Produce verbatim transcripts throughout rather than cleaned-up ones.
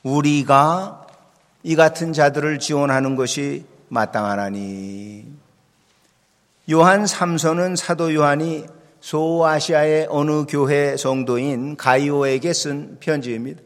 우리가 이 같은 자들을 지원하는 것이 마땅하나니. 요한 삼 서는 사도 요한이 소아시아의 어느 교회 성도인 가이오에게 쓴 편지입니다.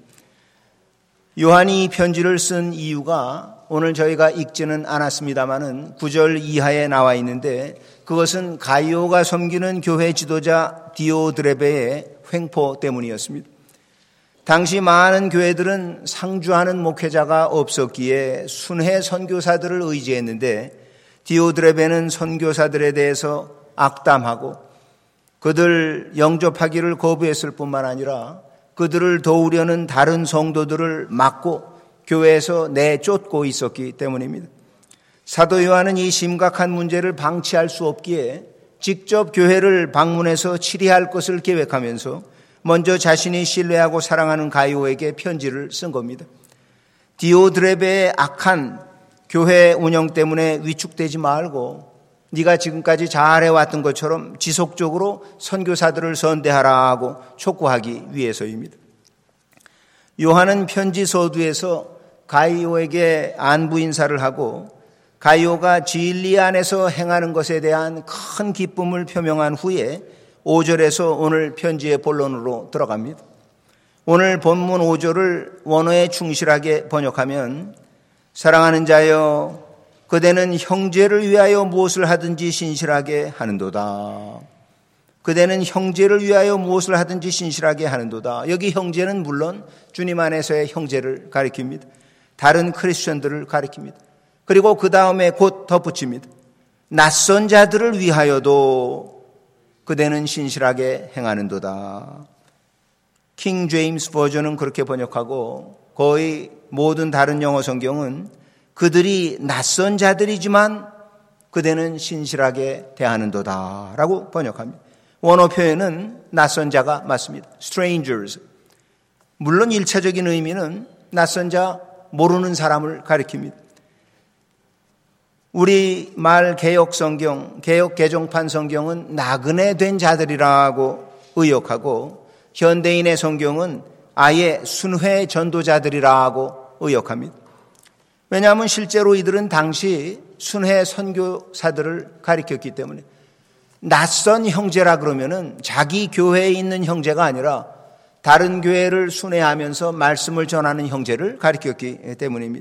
요한이 이 편지를 쓴 이유가 오늘 저희가 읽지는 않았습니다마는 구 절 이하에 나와 있는데, 그것은 가이오가 섬기는 교회 지도자 디오드레베의 횡포 때문이었습니다. 당시 많은 교회들은 상주하는 목회자가 없었기에 순회 선교사들을 의지했는데, 디오드레베는 선교사들에 대해서 악담하고 그들 영접하기를 거부했을 뿐만 아니라 그들을 도우려는 다른 성도들을 막고 교회에서 내쫓고 있었기 때문입니다. 사도 요한은 이 심각한 문제를 방치할 수 없기에 직접 교회를 방문해서 치리할 것을 계획하면서 먼저 자신이 신뢰하고 사랑하는 가이오에게 편지를 쓴 겁니다. 디오드레베의 악한 교회 운영 때문에 위축되지 말고 네가 지금까지 잘해왔던 것처럼 지속적으로 선교사들을 선대하라고 촉구하기 위해서입니다. 요한은 편지 서두에서 가이오에게 안부 인사를 하고 가이오가 진리 안에서 행하는 것에 대한 큰 기쁨을 표명한 후에 오 절에서 오늘 편지의 본론으로 들어갑니다. 오늘 본문 오 절을 원어에 충실하게 번역하면, 사랑하는 자여, 그대는 형제를 위하여 무엇을 하든지 신실하게 하는도다. 그대는 형제를 위하여 무엇을 하든지 신실하게 하는도다. 여기 형제는 물론 주님 안에서의 형제를 가리킵니다. 다른 크리스천들을 가리킵니다. 그리고 그 다음에 곧 덧붙입니다. 낯선 자들을 위하여도 그대는 신실하게 행하는도다. 킹 제임스 버전은 그렇게 번역하고 거의 모든 다른 영어 성경은 그들이 낯선 자들이지만 그대는 신실하게 대하는도다 라고 번역합니다. 원어 표현은 낯선 자가 맞습니다. strangers. 물론 일차적인 의미는 낯선 자, 모르는 사람을 가리킵니다. 우리 말 개역 성경, 개역 개정판 성경은 나그네 된 자들이라고 의역하고, 현대인의 성경은 아예 순회 전도자들이라고 의역합니다. 왜냐하면 실제로 이들은 당시 순회 선교사들을 가리켰기 때문에, 낯선 형제라 그러면은 자기 교회에 있는 형제가 아니라 다른 교회를 순회하면서 말씀을 전하는 형제를 가리켰기 때문입니다.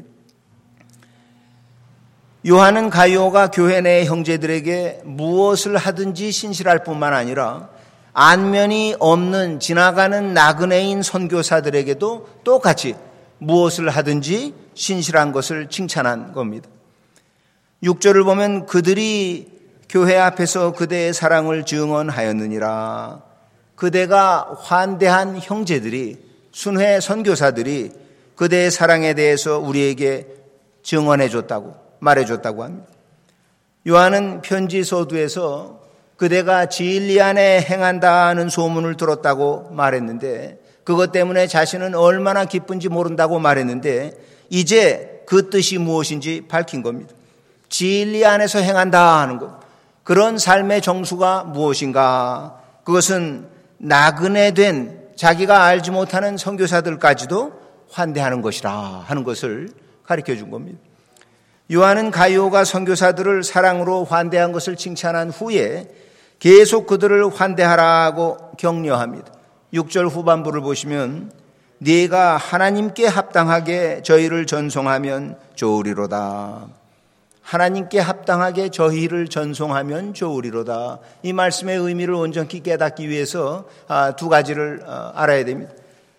요한은 가이오가 교회 내 형제들에게 무엇을 하든지 신실할 뿐만 아니라 안면이 없는 지나가는 나그네인 선교사들에게도 똑같이 무엇을 하든지 신실한 것을 칭찬한 겁니다. 육 절을 보면 그들이 교회 앞에서 그대의 사랑을 증언하였느니라. 그대가 환대한 형제들이, 순회 선교사들이 그대의 사랑에 대해서 우리에게 증언해 줬다고, 말해 줬다고 합니다. 요한은 편지 서두에서 그대가 진리 안에 행한다는 소문을 들었다고 말했는데, 그것 때문에 자신은 얼마나 기쁜지 모른다고 말했는데, 이제 그 뜻이 무엇인지 밝힌 겁니다. 진리 안에서 행한다 하는 것, 그런 삶의 정수가 무엇인가? 그것은 나그네 된 자기가 알지 못하는 선교사들까지도 환대하는 것이라 하는 것을 가르쳐 준 겁니다. 요한은 가이오가 선교사들을 사랑으로 환대한 것을 칭찬한 후에 계속 그들을 환대하라고 격려합니다. 육 절 후반부를 보시면 네가 하나님께 합당하게 저희를 전송하면 좋으리로다. 하나님께 합당하게 저희를 전송하면 좋으리로다. 이 말씀의 의미를 온전히 깨닫기 위해서 두 가지를 알아야 됩니다.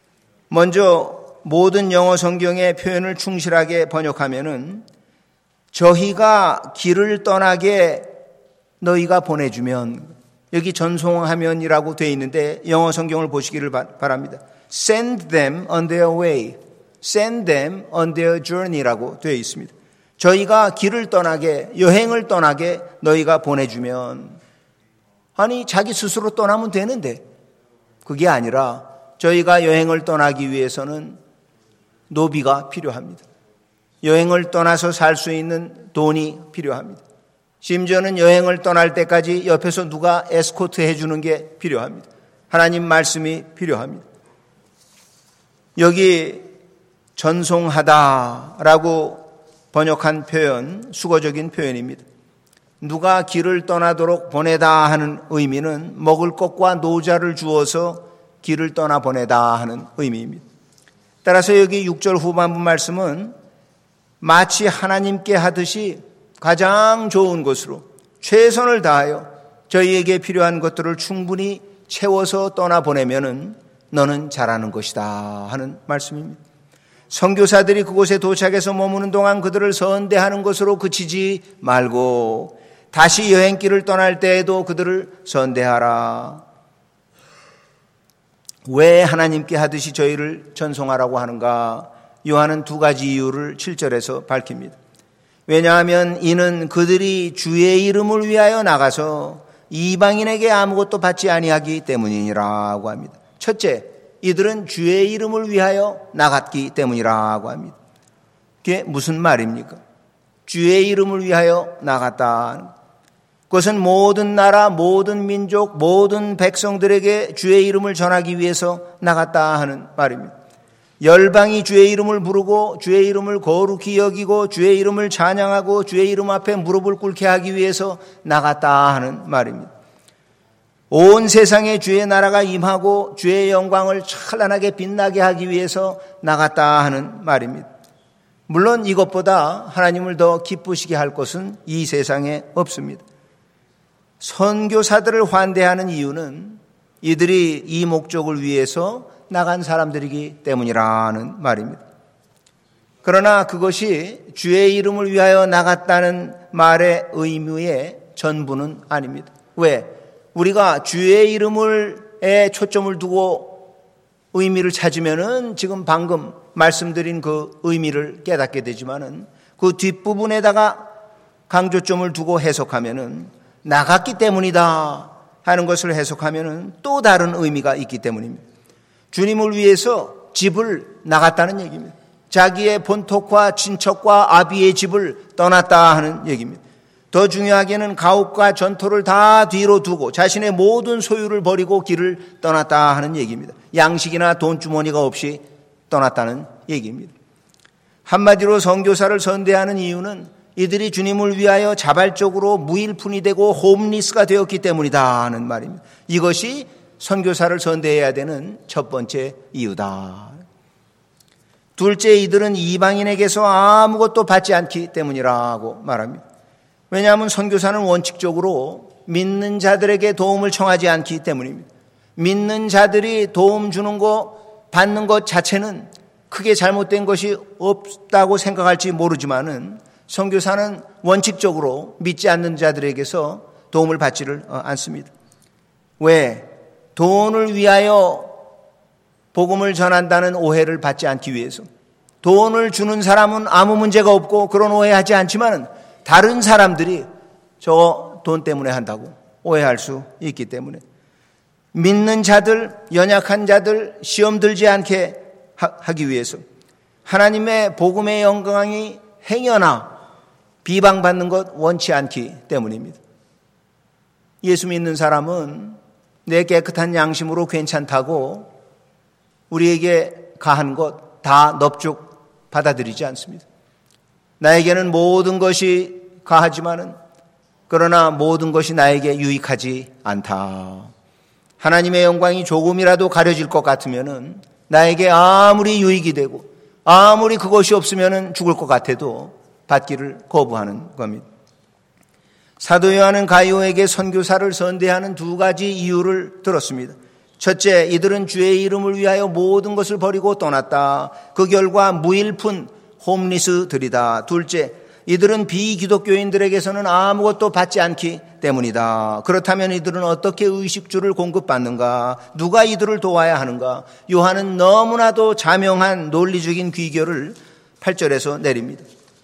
먼저 모든 영어 성경의 표현을 충실하게 번역하면은 저희가 길을 떠나게 너희가 보내주면, 여기 전송하면이라고 되어 있는데 영어 성경을 보시기를 바랍니다. Send them on their way. Send them on their journey라고 되어 있습니다. 저희가 길을 떠나게, 여행을 떠나게 너희가 보내주면, 아니 자기 스스로 떠나면 되는데 그게 아니라 저희가 여행을 떠나기 위해서는 노비가 필요합니다. 여행을 떠나서 살 수 있는 돈이 필요합니다. 심지어는 여행을 떠날 때까지 옆에서 누가 에스코트 해주는 게 필요합니다. 하나님 말씀이 필요합니다. 여기 전송하다라고 번역한 표현, 수거적인 표현입니다. 누가 길을 떠나도록 보내다 하는 의미는 먹을 것과 노자를 주어서 길을 떠나 보내다 하는 의미입니다. 따라서 여기 육 절 후반부 말씀은 마치 하나님께 하듯이 가장 좋은 것으로 최선을 다하여 저희에게 필요한 것들을 충분히 채워서 떠나보내면은 너는 잘하는 것이다 하는 말씀입니다. 선교사들이 그곳에 도착해서 머무는 동안 그들을 선대하는 것으로 그치지 말고 다시 여행길을 떠날 때에도 그들을 선대하라. 왜 하나님께 하듯이 저희를 전송하라고 하는가? 요한은 두 가지 이유를 칠 절에서 밝힙니다. 왜냐하면 이는 그들이 주의 이름을 위하여 나가서 이방인에게 아무것도 받지 아니하기 때문이라고 합니다. 첫째, 이들은 주의 이름을 위하여 나갔기 때문이라고 합니다. 그게 무슨 말입니까? 주의 이름을 위하여 나갔다. 그것은 모든 나라, 모든 민족, 모든 백성들에게 주의 이름을 전하기 위해서 나갔다 하는 말입니다. 열방이 주의 이름을 부르고 주의 이름을 거룩히 여기고 주의 이름을 찬양하고 주의 이름 앞에 무릎을 꿇게 하기 위해서 나갔다 하는 말입니다. 온 세상에 주의 나라가 임하고 주의 영광을 찬란하게 빛나게 하기 위해서 나갔다 하는 말입니다. 물론 이것보다 하나님을 더 기쁘시게 할 것은 이 세상에 없습니다. 선교사들을 환대하는 이유는 이들이 이 목적을 위해서 나간 사람들이기 때문이라는 말입니다. 그러나 그것이 주의 이름을 위하여 나갔다는 말의 의미의 전부는 아닙니다. 왜? 우리가 주의 이름에 초점을 두고 의미를 찾으면은 지금 방금 말씀드린 그 의미를 깨닫게 되지만은 그 뒷부분에다가 강조점을 두고 해석하면은 나갔기 때문이다 하는 것을 해석하면은 또 다른 의미가 있기 때문입니다. 주님을 위해서 집을 나갔다는 얘기입니다. 자기의 본토과 친척과 아비의 집을 떠났다 하는 얘기입니다. 더 중요하게는 가옥과 전토를 다 뒤로 두고 자신의 모든 소유를 버리고 길을 떠났다 하는 얘기입니다. 양식이나 돈주머니가 없이 떠났다는 얘기입니다. 한마디로 선교사를 선대하는 이유는 이들이 주님을 위하여 자발적으로 무일푼이 되고 홈리스가 되었기 때문이다 하는 말입니다. 이것이 선교사를 선대해야 되는 첫 번째 이유다. 둘째, 이들은 이방인에게서 아무것도 받지 않기 때문이라고 말합니다. 왜냐하면 선교사는 원칙적으로 믿는 자들에게 도움을 청하지 않기 때문입니다. 믿는 자들이 도움 주는 거 받는 것 자체는 크게 잘못된 것이 없다고 생각할지 모르지만은 선교사는 원칙적으로 믿지 않는 자들에게서 도움을 받지를 않습니다. 왜? 돈을 위하여 복음을 전한다는 오해를 받지 않기 위해서. 돈을 주는 사람은 아무 문제가 없고 그런 오해하지 않지만은 다른 사람들이 저 돈 때문에 한다고 오해할 수 있기 때문에 믿는 자들, 연약한 자들 시험 들지 않게 하기 위해서 하나님의 복음의 영광이 행여나 비방받는 것 원치 않기 때문입니다. 예수 믿는 사람은 내 깨끗한 양심으로 괜찮다고 우리에게 가한 것 다 넙죽 받아들이지 않습니다. 나에게는 모든 것이 가하지만은 그러나 모든 것이 나에게 유익하지 않다. 하나님의 영광이 조금이라도 가려질 것 같으면은 나에게 아무리 유익이 되고 아무리 그것이 없으면은 죽을 것 같아도 받기를 거부하는 겁니다. 사도 요한은 가이오에게 선교사를 선대하는 두 가지 이유를 들었습니다. 첫째, 이들은 주의 이름을 위하여 모든 것을 버리고 떠났다. 그 결과 무일푼 홈리스들이다. 둘째, 이들은 비기독교인들에게서는 아무것도 받지 않기 때문이다. 그렇다면 이들은 어떻게 의식주를 공급받는가? 누가 이들을 도와야 하는가? 요한은 너무나도 자명한 논리적인 귀결을 팔 절에서 내립니다.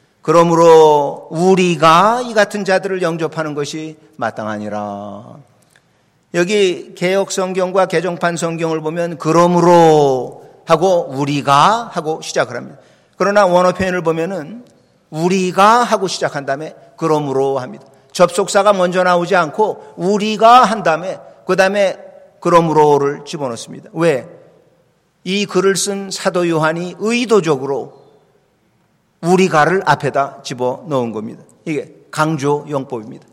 그러므로 우리가 이 같은 자들을 영접하는 것이 마땅하니라. 여기 개역 성경과 개정판 성경을 보면 그러므로 하고 우리가 하고 시작을 합니다. 그러나 원어 표현을 보면은 우리가 하고 시작한 다음에 그러므로 합니다. 접속사가 먼저 나오지 않고 우리가 한 다음에 그 다음에 그러므로를 집어넣습니다. 왜? 이 글을 쓴 사도 요한이 의도적으로 우리가를 앞에다 집어넣은 겁니다. 이게 강조 용법입니다.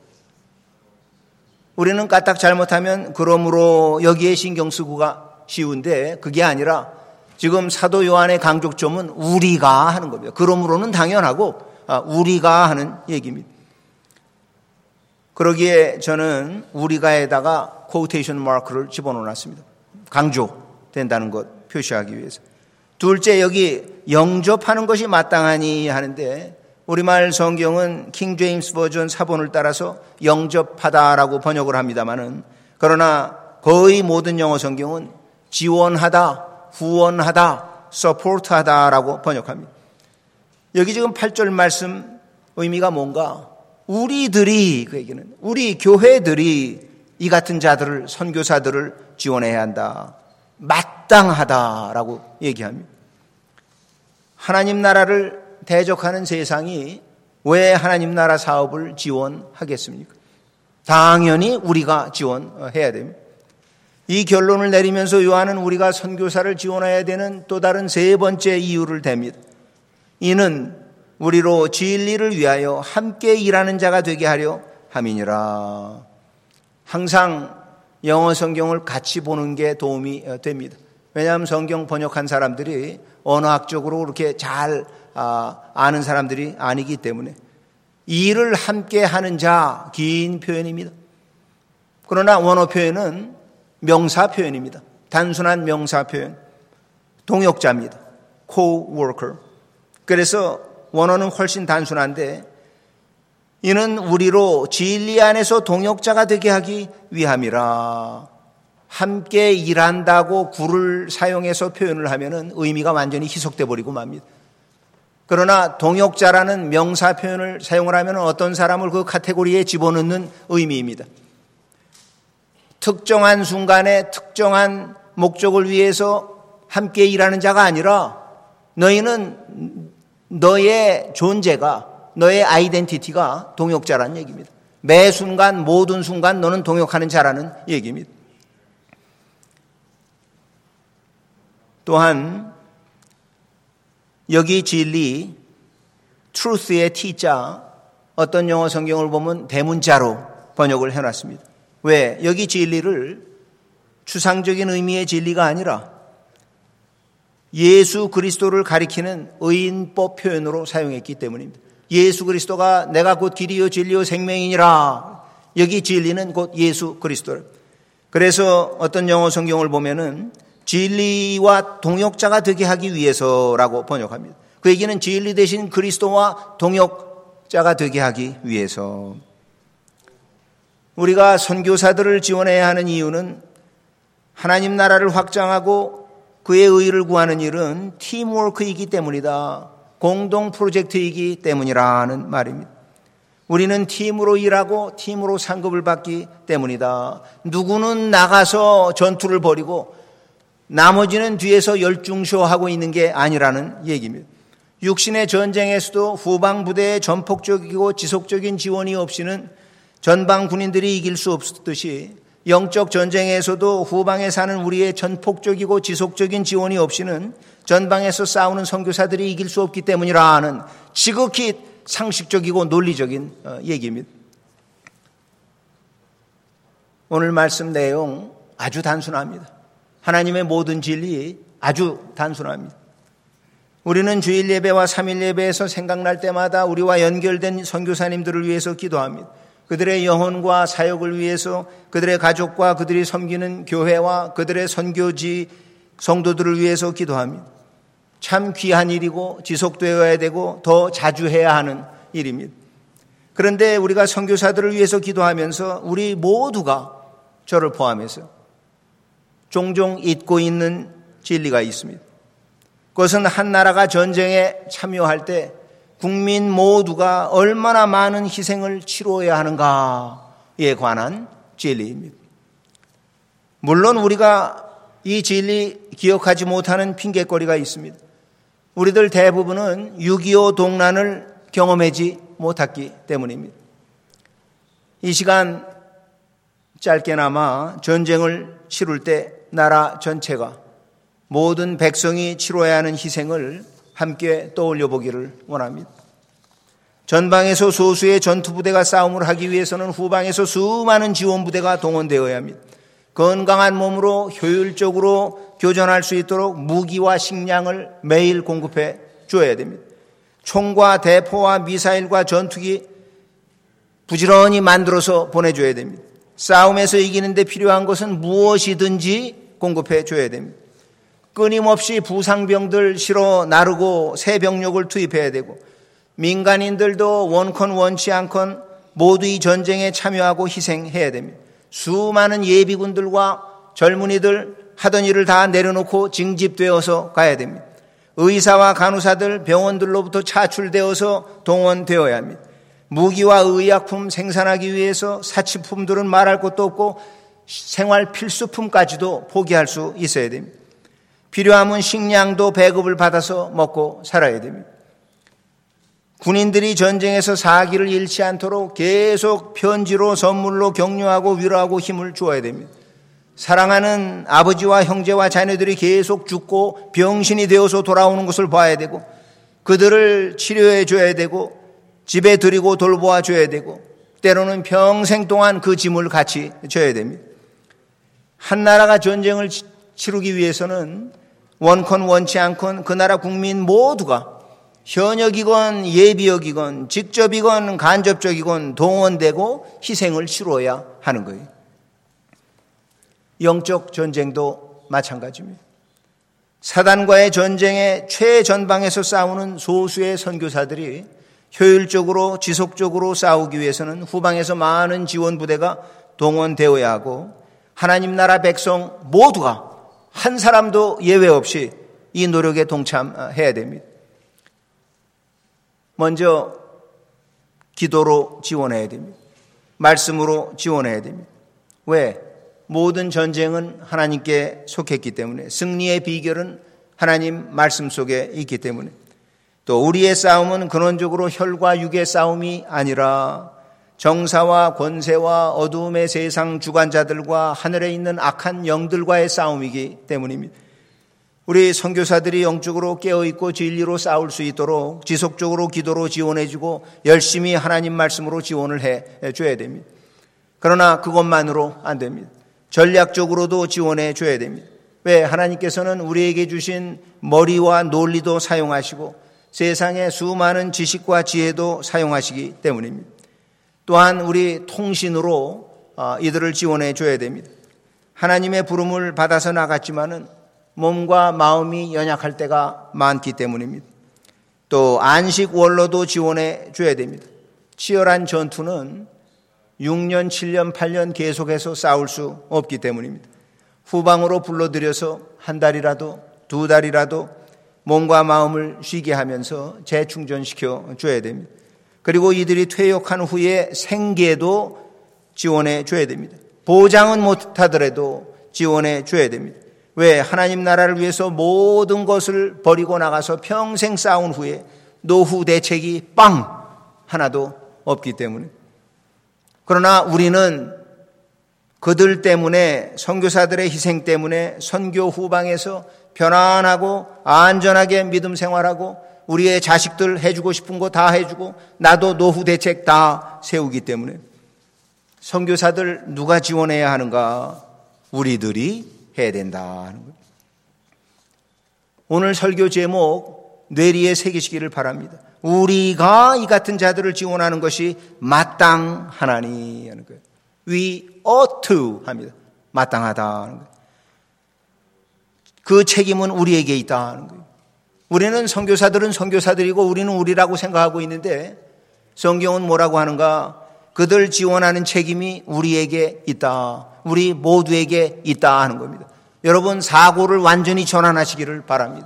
우리는 까딱 잘못하면 그러므로 여기에 신경 쓰고가 쉬운데 그게 아니라 지금 사도 요한의 강조점은 우리가 하는 겁니다. 그러므로는 당연하고 우리가 하는 얘기입니다. 그러기에 저는 우리가에다가 퀘오테이션 마크를 집어넣어놨습니다. 강조된다는 것 표시하기 위해서. 둘째, 여기 영접하는 것이 마땅하니 하는데 우리말 성경은 킹 제임스 버전 사본을 따라서 영접하다라고 번역을 합니다마는 그러나 거의 모든 영어 성경은 지원하다, 후원하다, 서포트하다라고 번역합니다. 여기 지금 팔 절 말씀 의미가 뭔가? 우리들이, 그 얘기는 우리 교회들이 이 같은 자들을, 선교사들을 지원해야 한다. 마땅하다라고 얘기합니다. 하나님 나라를 대적하는 세상이 왜 하나님 나라 사업을 지원하겠습니까? 당연히 우리가 지원해야 됩니다. 이 결론을 내리면서 요한은 우리가 선교사를 지원해야 되는 또 다른 세 번째 이유를 댑니다. 이는 우리로 진리를 위하여 함께 일하는 자가 되게 하려 함이니라. 항상 영어 성경을 같이 보는 게 도움이 됩니다. 왜냐하면 성경 번역한 사람들이 언어학적으로 그렇게 잘 아는 사람들이 아니기 때문에 일을 함께 하는 자, 긴 표현입니다. 그러나 원어 표현은 명사 표현입니다. 단순한 명사 표현, 동역자입니다. co-worker. 그래서 원어는 훨씬 단순한데 이는 우리로 진리 안에서 동역자가 되게 하기 위함이라. 함께 일한다고 구를 사용해서 표현을 하면은 의미가 완전히 희석돼 버리고 맙니다. 그러나 동역자라는 명사 표현을 사용을 하면 어떤 사람을 그 카테고리에 집어넣는 의미입니다. 특정한 순간에 특정한 목적을 위해서 함께 일하는 자가 아니라 너희는 너의 존재가, 너의 아이덴티티가 동역자라는 얘기입니다. 매 순간, 모든 순간 너는 동역하는 자라는 얘기입니다. 또한 여기 진리, truth의 T자, 어떤 영어 성경을 보면 대문자로 번역을 해놨습니다. 왜? 여기 진리를 추상적인 의미의 진리가 아니라 예수 그리스도를 가리키는 의인법 표현으로 사용했기 때문입니다. 예수 그리스도가 내가 곧 길이요 진리요 생명이니라. 여기 진리는 곧 예수 그리스도를. 그래서 어떤 영어 성경을 보면은 진리와 동역자가 되게 하기 위해서라고 번역합니다. 그 얘기는 진리 대신 그리스도와 동역자가 되게 하기 위해서. 우리가 선교사들을 지원해야 하는 이유는 하나님 나라를 확장하고 그의 의를 구하는 일은 팀워크이기 때문이다. 공동 프로젝트이기 때문이라는 말입니다. 우리는 팀으로 일하고 팀으로 상급을 받기 때문이다. 누구는 나가서 전투를 벌이고 나머지는 뒤에서 열중쇼하고 있는 게 아니라는 얘기입니다. 육신의 전쟁에서도 후방 부대의 전폭적이고 지속적인 지원이 없이는 전방 군인들이 이길 수 없듯이 영적 전쟁에서도 후방에 사는 우리의 전폭적이고 지속적인 지원이 없이는 전방에서 싸우는 선교사들이 이길 수 없기 때문이라는 지극히 상식적이고 논리적인 얘기입니다. 오늘 말씀 내용 아주 단순합니다. 하나님의 모든 진리 아주 단순합니다. 우리는 주일 예배와 삼일 예배에서 생각날 때마다 우리와 연결된 선교사님들을 위해서 기도합니다. 그들의 영혼과 사역을 위해서 그들의 가족과 그들이 섬기는 교회와 그들의 선교지 성도들을 위해서 기도합니다. 참 귀한 일이고 지속되어야 되고 더 자주 해야 하는 일입니다. 그런데 우리가 선교사들을 위해서 기도하면서 우리 모두가 저를 포함해서 종종 잊고 있는 진리가 있습니다. 그것은 한 나라가 전쟁에 참여할 때 국민 모두가 얼마나 많은 희생을 치러야 하는가에 관한 진리입니다. 물론 우리가 이 진리 기억하지 못하는 핑계거리가 있습니다. 우리들 대부분은 육이오 동란을 경험하지 못했기 때문입니다. 이 시간 짧게나마 전쟁을 치룰 때 나라 전체가 모든 백성이 치러야 하는 희생을 함께 떠올려 보기를 원합니다. 전방에서 소수의 전투부대가 싸움을 하기 위해서는 후방에서 수많은 지원부대가 동원되어야 합니다. 건강한 몸으로 효율적으로 교전할 수 있도록 무기와 식량을 매일 공급해 줘야 됩니다. 총과 대포와 미사일과 전투기 부지런히 만들어서 보내줘야 됩니다. 싸움에서 이기는 데 필요한 것은 무엇이든지 공급해 줘야 됩니다. 끊임없이 부상병들 실어 나르고 새 병력을 투입해야 되고 민간인들도 원컨 원치 않건 모두 이 전쟁에 참여하고 희생해야 됩니다. 수많은 예비군들과 젊은이들 하던 일을 다 내려놓고 징집되어서 가야 됩니다. 의사와 간호사들 병원들로부터 차출되어서 동원되어야 합니다. 무기와 의약품 생산하기 위해서 사치품들은 말할 것도 없고 생활 필수품까지도 포기할 수 있어야 됩니다. 필요하면 식량도 배급을 받아서 먹고 살아야 됩니다. 군인들이 전쟁에서 사기를 잃지 않도록 계속 편지로 선물로 격려하고 위로하고 힘을 주어야 됩니다. 사랑하는 아버지와 형제와 자녀들이 계속 죽고 병신이 되어서 돌아오는 것을 봐야 되고 그들을 치료해 줘야 되고 집에 들이고 돌보아 줘야 되고 때로는 평생 동안 그 짐을 같이 져야 됩니다. 한 나라가 전쟁을 치르기 위해서는 원컨 원치 않건 그 나라 국민 모두가 현역이건 예비역이건 직접이건 간접적이건 동원되고 희생을 치러야 하는 거예요. 영적 전쟁도 마찬가지입니다. 사단과의 전쟁의 최전방에서 싸우는 소수의 선교사들이 효율적으로 지속적으로 싸우기 위해서는 후방에서 많은 지원부대가 동원되어야 하고 하나님 나라 백성 모두가 한 사람도 예외 없이 이 노력에 동참해야 됩니다. 먼저 기도로 지원해야 됩니다. 말씀으로 지원해야 됩니다. 왜? 모든 전쟁은 하나님께 속했기 때문에 승리의 비결은 하나님 말씀 속에 있기 때문에 또 우리의 싸움은 근원적으로 혈과 육의 싸움이 아니라 정사와 권세와 어두움의 세상 주관자들과 하늘에 있는 악한 영들과의 싸움이기 때문입니다. 우리 선교사들이 영적으로 깨어있고 진리로 싸울 수 있도록 지속적으로 기도로 지원해주고 열심히 하나님 말씀으로 지원을 해줘야 됩니다. 그러나 그것만으로 안 됩니다. 전략적으로도 지원해 줘야 됩니다. 왜? 하나님께서는 우리에게 주신 머리와 논리도 사용하시고 세상의 수많은 지식과 지혜도 사용하시기 때문입니다. 또한 우리 통신으로 이들을 지원해 줘야 됩니다. 하나님의 부름을 받아서 나갔지만은 몸과 마음이 연약할 때가 많기 때문입니다. 또 안식원로도 지원해 줘야 됩니다. 치열한 전투는 육 년, 칠 년, 팔 년 계속해서 싸울 수 없기 때문입니다. 후방으로 불러들여서 한 달이라도 두 달이라도 몸과 마음을 쉬게 하면서 재충전시켜 줘야 됩니다. 그리고 이들이 퇴역한 후에 생계도 지원해 줘야 됩니다. 보장은 못하더라도 지원해 줘야 됩니다. 왜? 하나님 나라를 위해서 모든 것을 버리고 나가서 평생 싸운 후에 노후 대책이 빵 하나도 없기 때문에. 그러나 우리는 그들 때문에 선교사들의 희생 때문에 선교 후방에서 편안하고 안전하게 믿음 생활하고 우리의 자식들 해주고 싶은 거 다 해주고 나도 노후 대책 다 세우기 때문에 선교사들 누가 지원해야 하는가? 우리들이 해야 된다 하는 거예요. 오늘 설교 제목 뇌리에 새기시기를 바랍니다. 우리가 이 같은 자들을 지원하는 것이 마땅하나니 하는 거예요. We ought to 합니다. 마땅하다 하는 거예요. 그 책임은 우리에게 있다 하는 거예요. 우리는 선교사들은 선교사들이고 우리는 우리라고 생각하고 있는데 성경은 뭐라고 하는가? 그들 지원하는 책임이 우리에게 있다. 우리 모두에게 있다 하는 겁니다. 여러분 사고를 완전히 전환하시기를 바랍니다.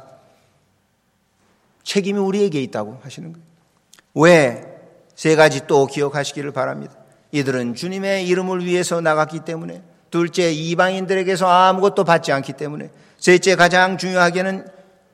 책임이 우리에게 있다고 하시는 거예요. 왜? 세 가지 또 기억하시기를 바랍니다. 이들은 주님의 이름을 위해서 나갔기 때문에, 둘째 이방인들에게서 아무것도 받지 않기 때문에, 셋째 가장 중요하게는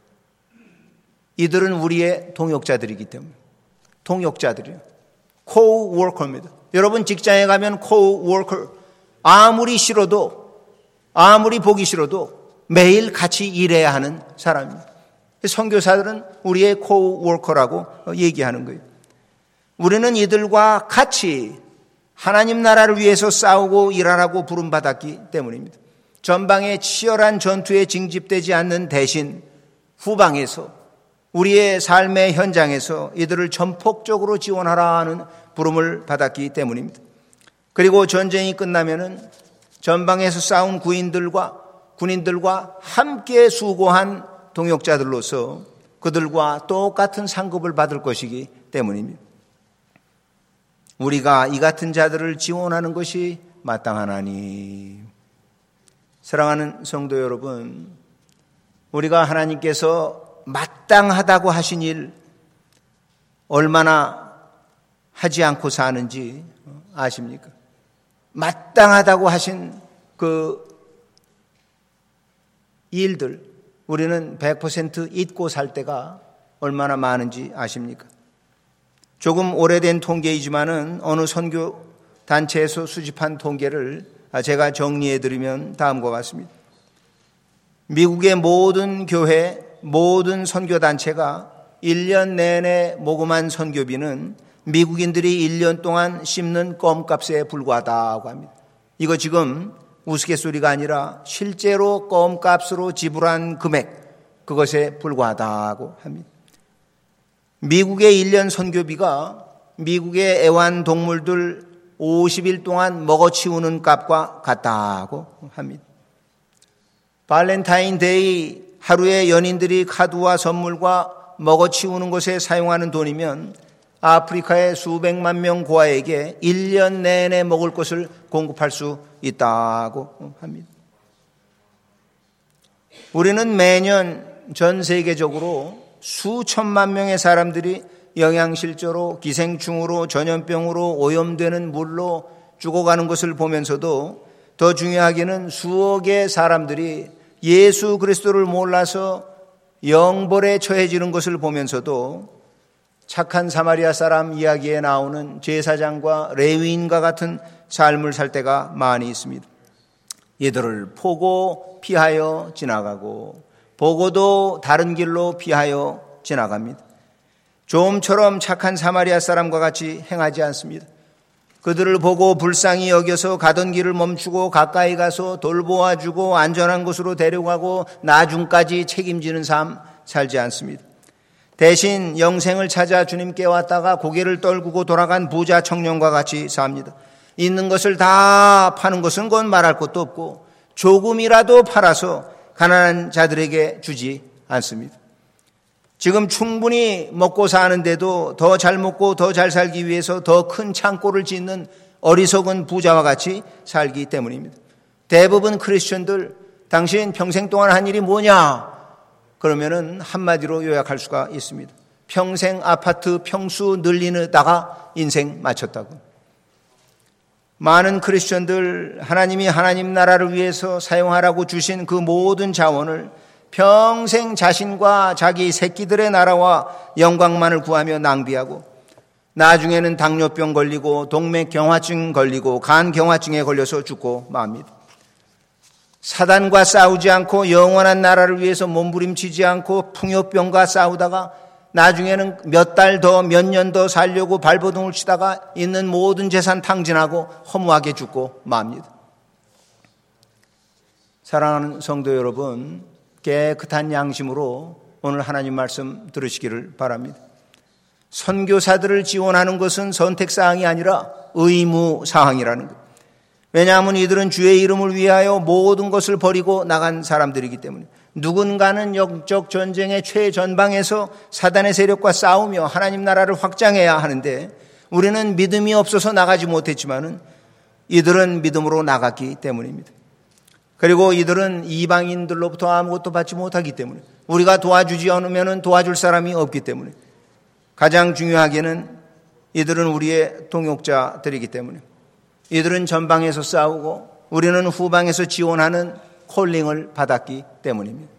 이들은 우리의 동역자들이기 때문에. 동역자들이에요. 코워커입니다. 여러분 직장에 가면 코워커 아무리 싫어도 아무리 보기 싫어도 매일 같이 일해야 하는 사람입니다. 선교사들은 우리의 코워커라고 얘기하는 거예요. 우리는 이들과 같이 하나님 나라를 위해서 싸우고 일하라고 부름받았기 때문입니다. 전방의 치열한 전투에 징집되지 않는 대신 후방에서 우리의 삶의 현장에서 이들을 전폭적으로 지원하라 하는 부름을 받았기 때문입니다. 그리고 전쟁이 끝나면은 전방에서 싸운 군인들과 군인들과 함께 수고한 동역자들로서 그들과 똑같은 상급을 받을 것이기 때문입니다. 우리가 이 같은 자들을 지원하는 것이 마땅하나니. 사랑하는 성도 여러분, 우리가 하나님께서 마땅하다고 하신 일 얼마나 하지 않고 사는지 아십니까? 마땅하다고 하신 그 일들 우리는 백 퍼센트 잊고 살 때가 얼마나 많은지 아십니까? 조금 오래된 통계이지만은 어느 선교 단체에서 수집한 통계를 제가 정리해 드리면 다음과 같습니다. 미국의 모든 교회, 모든 선교 단체가 일 년 내내 모금한 선교비는 미국인들이 일 년 동안 씹는 껌값에 불과하다고 합니다. 이거 지금 우스갯소리가 아니라 실제로 껌값으로 지불한 금액, 그것에 불과하다고 합니다. 미국의 일 년 선교비가 미국의 애완동물들 오십 일 동안 먹어치우는 값과 같다고 합니다. 발렌타인데이 하루에 연인들이 카드와 선물과 먹어치우는 것에 사용하는 돈이면 아프리카의 수백만 명 고아에게 일 년 내내 먹을 것을 공급할 수 있다고 합니다. 우리는 매년 전 세계적으로 수천만 명의 사람들이 영양실조로, 기생충으로, 전염병으로 오염되는 물로 죽어가는 것을 보면서도 더 중요하게는 수억의 사람들이 예수 그리스도를 몰라서 영벌에 처해지는 것을 보면서도 착한 사마리아 사람 이야기에 나오는 제사장과 레위인과 같은 삶을 살 때가 많이 있습니다. 이들을 보고 피하여 지나가고 보고도 다른 길로 피하여 지나갑니다. 좀처럼 착한 사마리아 사람과 같이 행하지 않습니다. 그들을 보고 불쌍히 여겨서 가던 길을 멈추고 가까이 가서 돌보아주고 안전한 곳으로 데려가고 나중까지 책임지는 삶 살지 않습니다. 대신 영생을 찾아 주님께 왔다가 고개를 떨구고 돌아간 부자 청년과 같이 삽니다. 있는 것을 다 파는 것은 건 말할 것도 없고 조금이라도 팔아서 가난한 자들에게 주지 않습니다. 지금 충분히 먹고 사는데도 더 잘 먹고 더 잘 살기 위해서 더 큰 창고를 짓는 어리석은 부자와 같이 살기 때문입니다. 대부분 크리스천들, 당신 평생 동안 한 일이 뭐냐? 그러면은 한마디로 요약할 수가 있습니다. 평생 아파트 평수 늘리다가 인생 마쳤다고. 많은 크리스천들, 하나님이 하나님 나라를 위해서 사용하라고 주신 그 모든 자원을 평생 자신과 자기 새끼들의 나라와 영광만을 구하며 낭비하고 나중에는 당뇨병 걸리고 동맥경화증 걸리고 간경화증에 걸려서 죽고 맙니다. 사단과 싸우지 않고 영원한 나라를 위해서 몸부림치지 않고 풍요병과 싸우다가 나중에는 몇 달 더, 몇 년 더 살려고 발버둥을 치다가 있는 모든 재산 탕진하고 허무하게 죽고 맙니다. 사랑하는 성도 여러분, 깨끗한 양심으로 오늘 하나님 말씀 들으시기를 바랍니다. 선교사들을 지원하는 것은 선택사항이 아니라 의무사항이라는 것. 왜냐하면 이들은 주의 이름을 위하여 모든 것을 버리고 나간 사람들이기 때문에 누군가는 영적 전쟁의 최전방에서 사단의 세력과 싸우며 하나님 나라를 확장해야 하는데 우리는 믿음이 없어서 나가지 못했지만은 이들은 믿음으로 나갔기 때문입니다. 그리고 이들은 이방인들로부터 아무것도 받지 못하기 때문에 우리가 도와주지 않으면 도와줄 사람이 없기 때문에 가장 중요하게는 이들은 우리의 동역자들이기 때문에 이들은 전방에서 싸우고 우리는 후방에서 지원하는 콜링을 받았기 때문입니다.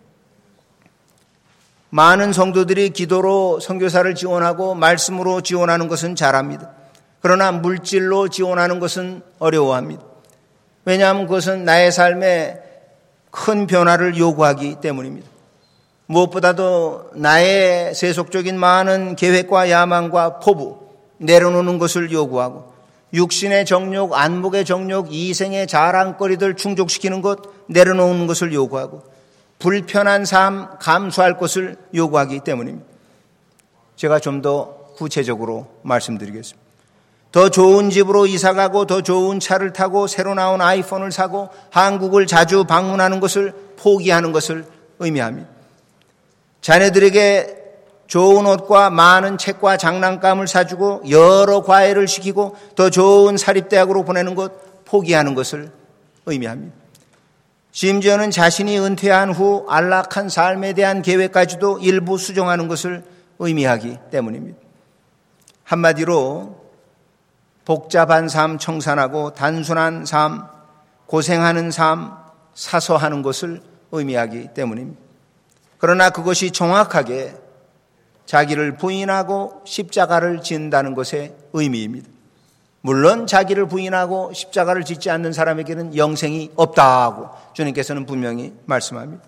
많은 성도들이 기도로 선교사를 지원하고 말씀으로 지원하는 것은 잘합니다. 그러나 물질로 지원하는 것은 어려워합니다. 왜냐하면 그것은 나의 삶에 큰 변화를 요구하기 때문입니다. 무엇보다도 나의 세속적인 많은 계획과 야망과 포부 내려놓는 것을 요구하고 육신의 정욕, 안목의 정욕, 이생의 자랑거리들 충족시키는 것 내려놓는 것을 요구하고 불편한 삶 감수할 것을 요구하기 때문입니다. 제가 좀 더 구체적으로 말씀드리겠습니다. 더 좋은 집으로 이사가고 더 좋은 차를 타고 새로 나온 아이폰을 사고 한국을 자주 방문하는 것을 포기하는 것을 의미합니다. 자녀들에게 좋은 옷과 많은 책과 장난감을 사주고 여러 과외를 시키고 더 좋은 사립대학으로 보내는 것 포기하는 것을 의미합니다. 심지어는 자신이 은퇴한 후 안락한 삶에 대한 계획까지도 일부 수정하는 것을 의미하기 때문입니다. 한마디로 복잡한 삶 청산하고 단순한 삶, 고생하는 삶, 사서하는 것을 의미하기 때문입니다. 그러나 그것이 정확하게 자기를 부인하고 십자가를 진다는 것의 의미입니다. 물론 자기를 부인하고 십자가를 짓지 않는 사람에게는 영생이 없다고 주님께서는 분명히 말씀합니다.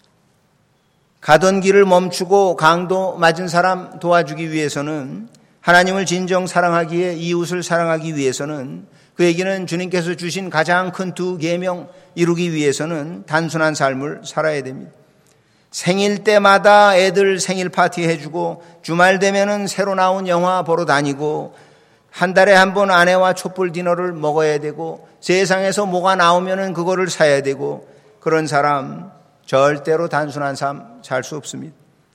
가던 길을 멈추고 강도 맞은 사람 도와주기 위해서는 하나님을 진정 사랑하기에 이웃을 사랑하기 위해서는 그에게는 주님께서 주신 가장 큰 두 계명 이루기 위해서는 단순한 삶을 살아야 됩니다. 생일 때마다 애들 생일 파티 해주고 주말 되면은 새로 나온 영화 보러 다니고 한 달에 한 번 아내와 촛불 디너를 먹어야 되고 세상에서 뭐가 나오면은 그거를 사야 되고 그런 사람 절대로 단순한 삶 살 수 없습니다.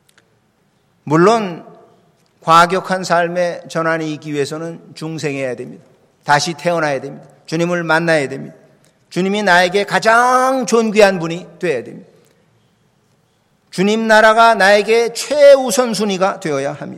물론 과격한 삶의 전환이 있기 위해서는 중생해야 됩니다. 다시 태어나야 됩니다. 주님을 만나야 됩니다. 주님이 나에게 가장 존귀한 분이 되어야 됩니다. 주님 나라가 나에게 최우선순위가 되어야 합니다.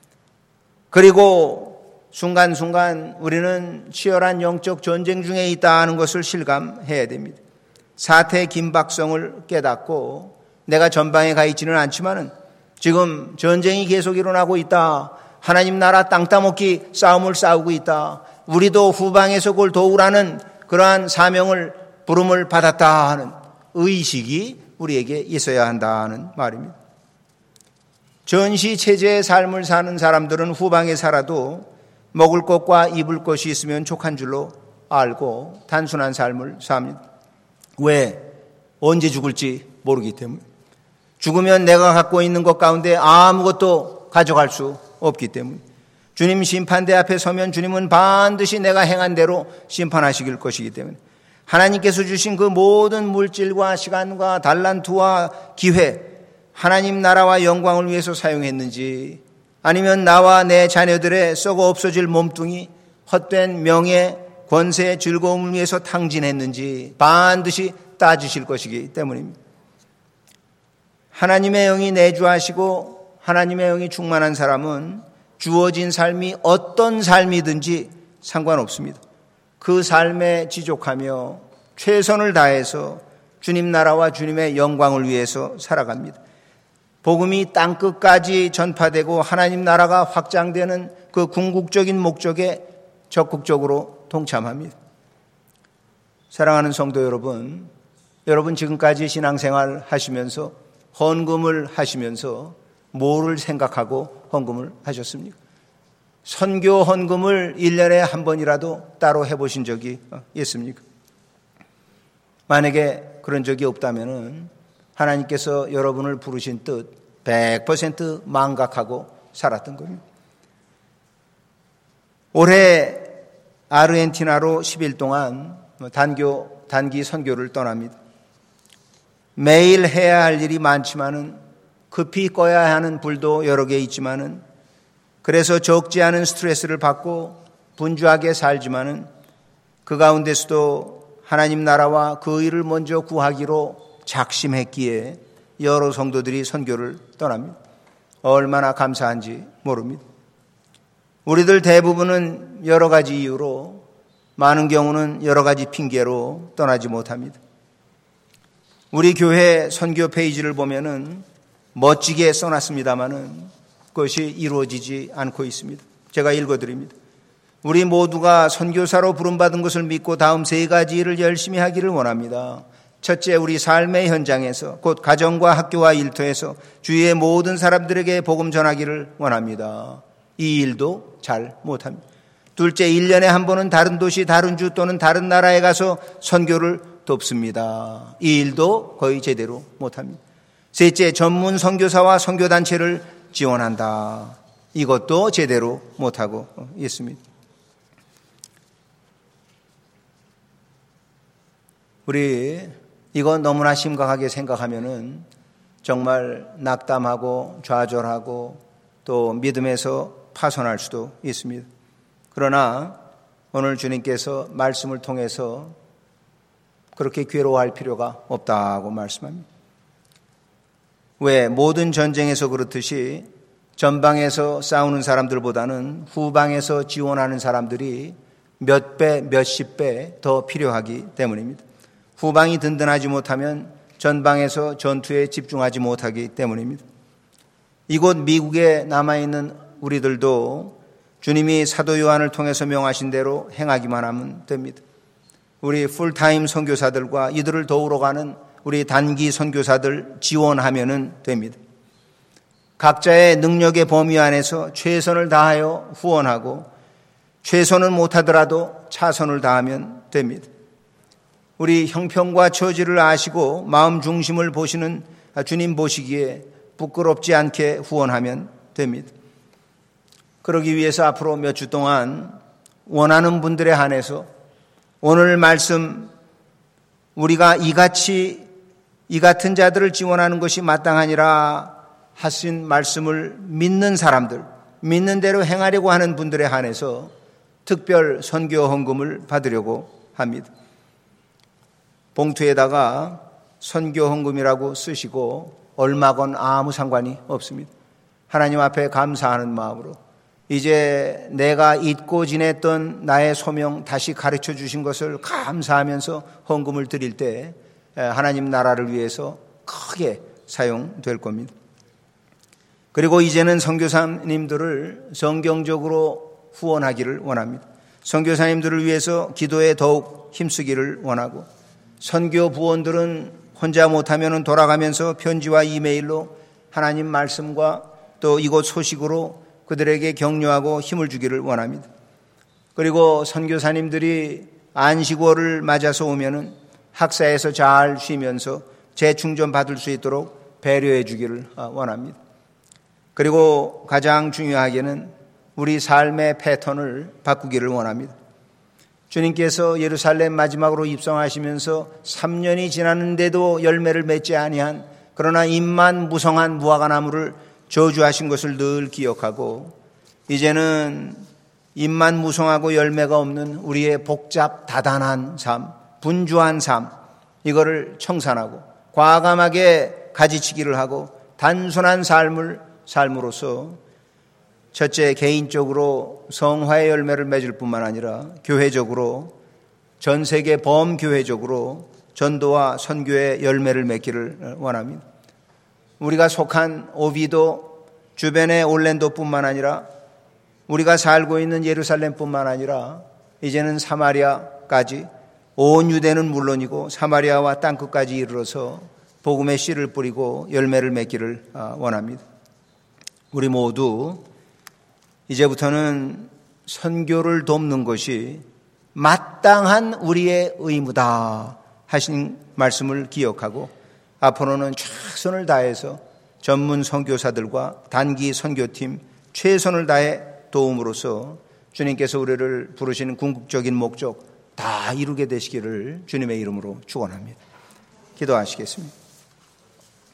그리고 순간순간 우리는 치열한 영적 전쟁 중에 있다는 것을 실감해야 됩니다. 사태의 긴박성을 깨닫고 내가 전방에 가 있지는 않지만은 지금 전쟁이 계속 일어나고 있다. 하나님 나라 땅 따먹기 싸움을 싸우고 있다. 우리도 후방에서 그걸 도우라는 그러한 사명을 부름을 받았다 하는 의식이 우리에게 있어야 한다는 말입니다. 전시체제의 삶을 사는 사람들은 후방에 살아도 먹을 것과 입을 것이 있으면 족한 줄로 알고 단순한 삶을 삽니다. 왜? 언제 죽을지 모르기 때문에. 죽으면 내가 갖고 있는 것 가운데 아무것도 가져갈 수 없기 때문에. 주님 심판대 앞에 서면 주님은 반드시 내가 행한 대로 심판하시길 것이기 때문에. 하나님께서 주신 그 모든 물질과 시간과 달란트와 기회, 하나님 나라와 영광을 위해서 사용했는지 아니면 나와 내 자녀들의 썩어 없어질 몸뚱이, 헛된 명예, 권세, 즐거움을 위해서 탕진했는지 반드시 따지실 것이기 때문입니다. 하나님의 영이 내주하시고 하나님의 영이 충만한 사람은 주어진 삶이 어떤 삶이든지 상관없습니다. 그 삶에 지족하며 최선을 다해서 주님 나라와 주님의 영광을 위해서 살아갑니다. 복음이 땅끝까지 전파되고 하나님 나라가 확장되는 그 궁극적인 목적에 적극적으로 동참합니다. 사랑하는 성도 여러분, 여러분 지금까지 신앙생활 하시면서 헌금을 하시면서 뭐를 생각하고 헌금을 하셨습니까? 선교 헌금을 일 년에 한 번이라도 따로 해보신 적이 있습니까? 만약에 그런 적이 없다면 하나님께서 여러분을 부르신 뜻 백 퍼센트 망각하고 살았던 겁니다. 올해 아르헨티나로 십 일 동안 단교, 단기 선교를 떠납니다. 매일 해야 할 일이 많지만은 급히 꺼야 하는 불도 여러 개 있지만은 그래서 적지 않은 스트레스를 받고 분주하게 살지만은 그 가운데서도 하나님 나라와 그 일을 먼저 구하기로 작심했기에 여러 성도들이 선교를 떠납니다. 얼마나 감사한지 모릅니다. 우리들 대부분은 여러 가지 이유로, 많은 경우는 여러 가지 핑계로 떠나지 못합니다. 우리 교회 선교 페이지를 보면은 멋지게 써놨습니다마는 그것이 이루어지지 않고 있습니다. 제가 읽어드립니다. 우리 모두가 선교사로 부름받은 것을 믿고 다음 세 가지 일을 열심히 하기를 원합니다. 첫째, 우리 삶의 현장에서 곧 가정과 학교와 일터에서 주위의 모든 사람들에게 복음 전하기를 원합니다. 이 일도 잘 못합니다. 둘째, 일 년에 한 번은 다른 도시, 다른 주 또는 다른 나라에 가서 선교를 돕습니다. 이 일도 거의 제대로 못합니다. 셋째, 전문 선교사와 선교단체를 지원한다. 이것도 제대로 못하고 있습니다. 우리 이거 너무나 심각하게 생각하면은 정말 낙담하고 좌절하고 또 믿음에서 파손할 수도 있습니다. 그러나 오늘 주님께서 말씀을 통해서 그렇게 괴로워할 필요가 없다고 말씀합니다. 왜? 모든 전쟁에서 그렇듯이 전방에서 싸우는 사람들보다는 후방에서 지원하는 사람들이 몇 배, 몇십 배 더 필요하기 때문입니다. 후방이 든든하지 못하면 전방에서 전투에 집중하지 못하기 때문입니다. 이곳 미국에 남아있는 우리들도 주님이 사도 요한을 통해서 명하신 대로 행하기만 하면 됩니다. 우리 풀타임 선교사들과 이들을 도우러 가는 우리 단기 선교사들 지원하면 됩니다. 각자의 능력의 범위 안에서 최선을 다하여 후원하고 최선을 못하더라도 차선을 다하면 됩니다. 우리 형편과 처지를 아시고 마음 중심을 보시는 주님 보시기에 부끄럽지 않게 후원하면 됩니다. 그러기 위해서 앞으로 몇 주 동안 원하는 분들에 한해서 오늘 말씀 우리가 이같이 이 같은 자들을 지원하는 것이 마땅하니라 하신 말씀을 믿는 사람들, 믿는 대로 행하려고 하는 분들에 한해서 특별 선교 헌금을 받으려고 합니다. 봉투에다가 선교 헌금이라고 쓰시고 얼마건 아무 상관이 없습니다. 하나님 앞에 감사하는 마음으로 이제 내가 잊고 지냈던 나의 소명 다시 가르쳐 주신 것을 감사하면서 헌금을 드릴 때 하나님 나라를 위해서 크게 사용될 겁니다. 그리고 이제는 선교사님들을 성경적으로 후원하기를 원합니다. 선교사님들을 위해서 기도에 더욱 힘쓰기를 원하고 선교 부원들은 혼자 못하면 돌아가면서 편지와 이메일로 하나님 말씀과 또 이곳 소식으로 그들에게 격려하고 힘을 주기를 원합니다. 그리고 선교사님들이 안식월을 맞아서 오면은 학사에서 잘 쉬면서 재충전 받을 수 있도록 배려해 주기를 원합니다. 그리고 가장 중요하게는 우리 삶의 패턴을 바꾸기를 원합니다. 주님께서 예루살렘 마지막으로 입성하시면서 삼 년이 지났는데도 열매를 맺지 아니한 그러나 잎만 무성한 무화과나무를 저주하신 것을 늘 기억하고 이제는 잎만 무성하고 열매가 없는 우리의 복잡 다단한 삶, 분주한 삶 이거를 청산하고 과감하게 가지치기를 하고 단순한 삶을 삶으로써 첫째 개인적으로 성화의 열매를 맺을 뿐만 아니라 교회적으로 전 세계 범교회적으로 전도와 선교의 열매를 맺기를 원합니다. 우리가 속한 오비도 주변의 올랜도뿐만 아니라 우리가 살고 있는 예루살렘뿐만 아니라 이제는 사마리아까지 온 유대는 물론이고 사마리아와 땅끝까지 이르러서 복음의 씨를 뿌리고 열매를 맺기를 원합니다. 우리 모두 이제부터는 선교를 돕는 것이 마땅한 우리의 의무다 하신 말씀을 기억하고 앞으로는 최선을 다해서 전문 선교사들과 단기 선교팀 최선을 다해 도움으로써 주님께서 우리를 부르시는 궁극적인 목적 다 이루게 되시기를 주님의 이름으로 축원합니다. 기도하시겠습니다.